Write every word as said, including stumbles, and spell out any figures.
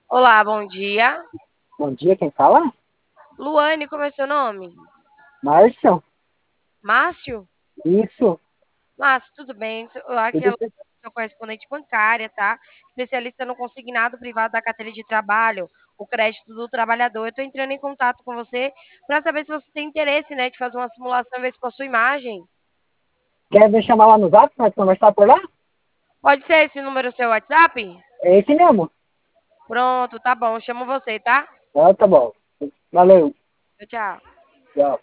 Olá, bom dia. Bom dia, quem fala? Luane, como é seu nome? Márcio. Márcio? Isso. Márcio, tudo bem? Eu aqui é Tudo a bem. sua correspondente bancária, tá? Especialista no consignado privado da carteira de trabalho, o crédito do trabalhador. Eu estou entrando em contato com você para saber se você tem interesse, né, de fazer uma simulação e ver se possui imagem. Quer me chamar lá no Zap para conversar por lá? Pode ser esse número seu WhatsApp? É esse mesmo. Pronto, tá bom. Chamo você, tá? Ah, tá bom. Valeu. Tchau, tchau. Tchau.